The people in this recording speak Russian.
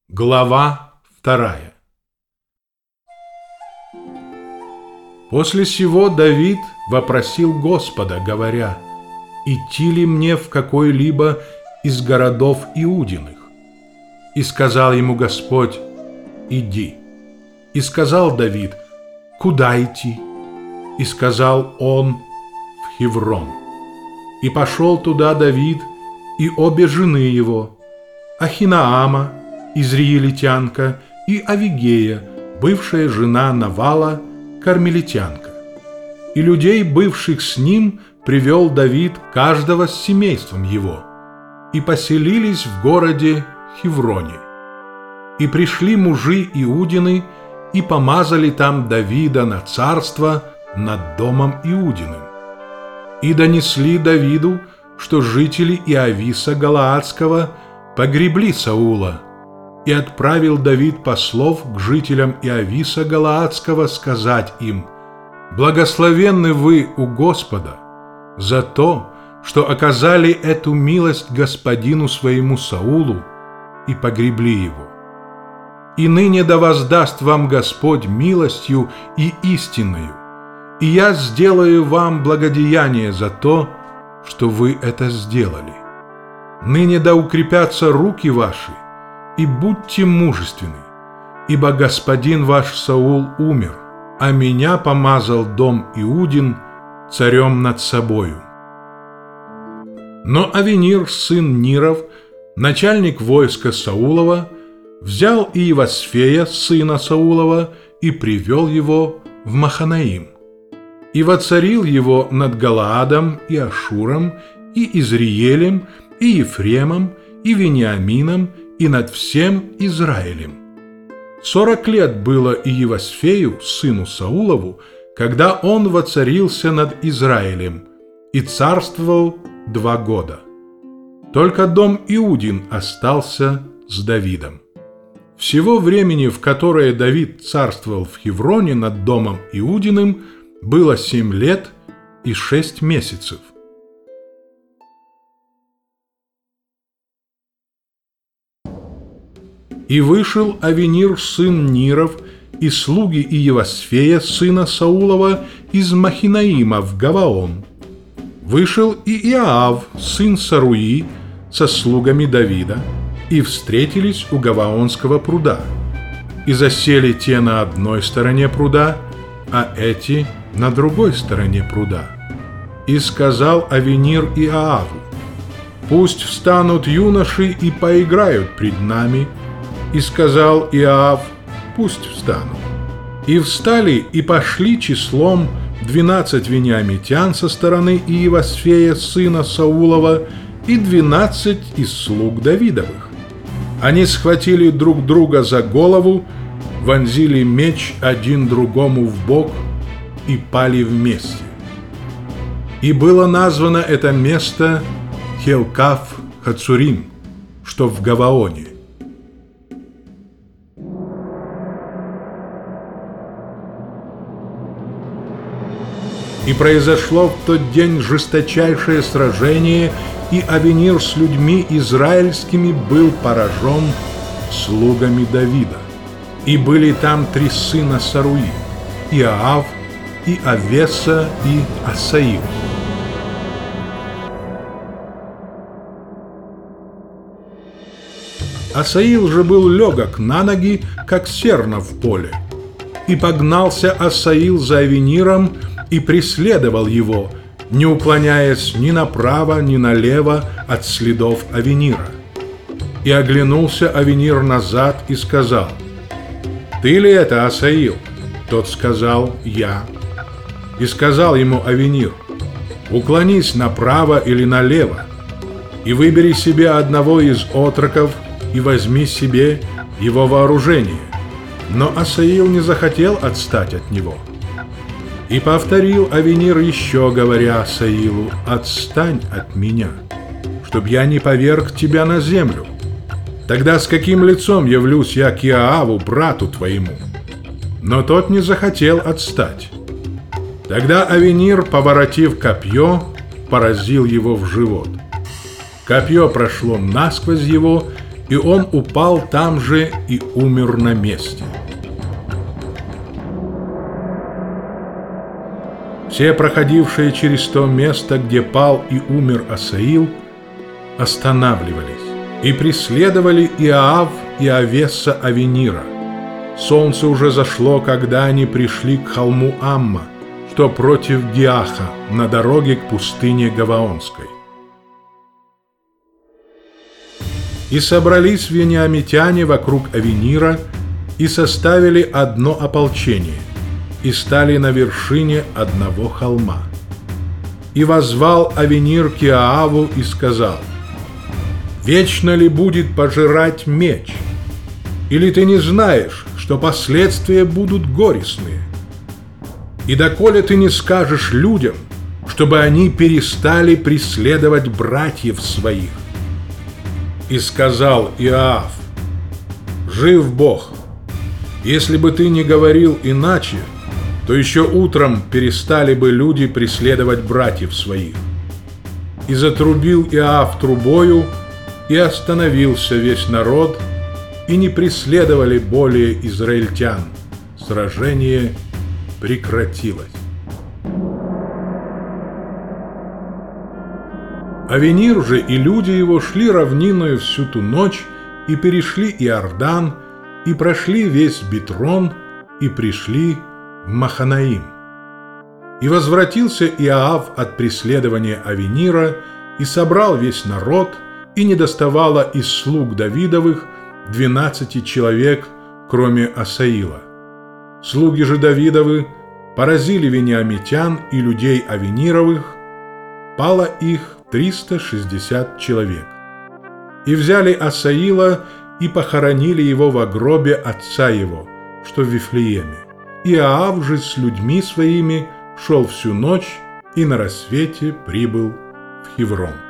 Глава 2. После сего Давид вопросил Господа, говоря: «Идти ли мне в какой-либо из городов Иудиных?» И сказал ему Господь: «Иди». И сказал Давид: «Куда идти?» И сказал он: «В Хеврон». И пошел туда Давид и обе жены его, Ахинаама, израильтянка, и Авигея, бывшая жена Навала, кармелитянка. И людей, бывших с ним, привел Давид каждого с семейством его, и поселились в городе Хевроне. И пришли мужи Иудины, и помазали там Давида на царство над домом Иудиным. И донесли Давиду, что жители Иависа Галаадского погребли Саула. И отправил Давид послов к жителям Иависа Галаадского сказать им: «Благословенны вы у Господа за то, что оказали эту милость господину своему Саулу и погребли его. И ныне да воздаст вам Господь милостью и истинною, и я сделаю вам благодеяние за то, что вы это сделали. Ныне да укрепятся руки ваши, и будьте мужественны, ибо господин ваш Саул умер, а меня помазал дом Иудин царем над собою». Но Авенир, сын Ниров, начальник войска Саулова, взял Иевасфея, сына Саулова, и привел его в Маханаим, и воцарил его над Галаадом и Ашуром, и Изриелем, и Ефремом, и Вениамином, и над всем Израилем. 40 лет было Иевасфею, сыну Саулову, когда он воцарился над Израилем, и царствовал 2 года. Только дом Иудин остался с Давидом. Всего времени, в которое Давид царствовал в Хевроне над домом Иудиным, было 7 лет и 6 месяцев. И вышел Авенир, сын Ниров, и слуги Иевасфея, сына Саулова, из Махинаима в Гаваон. Вышел и Иоав, сын Саруи, со слугами Давида, и встретились у Гаваонского пруда. И засели те на одной стороне пруда, а эти на другой стороне пруда. И сказал Авенир Иоаву: «Пусть встанут юноши и поиграют пред нами». И сказал Иоав: «Пусть встанут». И встали и пошли числом 12 вениамитян со стороны Иевасфея, сына Саулова, и 12 из слуг Давидовых. Они схватили друг друга за голову, вонзили меч один другому в бок и пали вместе. И было названо это место Хелкаф-Хацурим, что в Гаваоне. И произошло в тот день жесточайшее сражение, и Авенир с людьми израильскими был поражен слугами Давида. И были там 3 сына Саруи: Иоав, и Авеса, и Асаил. Асаил же был легок на ноги, как серна в поле. И погнался Асаил за Авениром, и преследовал его, не уклоняясь ни направо, ни налево от следов Авенира. И оглянулся Авенир назад и сказал: «Ты ли это, Асаил?» Тот сказал: «Я». И сказал ему Авенир: «Уклонись направо или налево, и выбери себе одного из отроков, и возьми себе его вооружение». Но Асаил не захотел отстать от него. И повторил Авенир еще, говоря Асаилу: «Отстань от меня, чтоб я не поверг тебя на землю. Тогда с каким лицом явлюсь я к Иоаву, брату твоему?» Но тот не захотел отстать. Тогда Авенир, поворотив копье, поразил его в живот. Копье прошло насквозь его и он упал там же и умер на месте. Все проходившие через то место, где пал и умер Асаил, останавливались и преследовали Иоав и Авесса Авенира. Солнце уже зашло, когда они пришли к холму Амма, что против Гиаха, на дороге к пустыне Гаваонской. И собрались вениамитяне вокруг Авенира и составили одно ополчение, и стали на вершине одного холма. И воззвал Авенир к Иоаву и сказал: «Вечно ли будет пожирать меч? Или ты не знаешь, что последствия будут горестные? И доколе ты не скажешь людям, чтобы они перестали преследовать братьев своих?» И сказал Иоав: «Жив Бог, если бы ты не говорил иначе, то еще утром перестали бы люди преследовать братьев своих». И затрубил Иоав трубою, и остановился весь народ, и не преследовали более израильтян. Сражение прекратилось. Авенир же и люди его шли равниною всю ту ночь, и перешли Иордан, и прошли весь Битрон, и пришли в Маханаим. И возвратился Иоав от преследования Авенира, и собрал весь народ, и недоставало из слуг Давидовых 12 человек, кроме Асаила. Слуги же Давидовы поразили вениамитян и людей Авенировых, пало их 360 человек. И взяли Асаила и похоронили его во гробе отца его, что в Вифлееме. Иоав же с людьми своими шел всю ночь и на рассвете прибыл в Хеврон.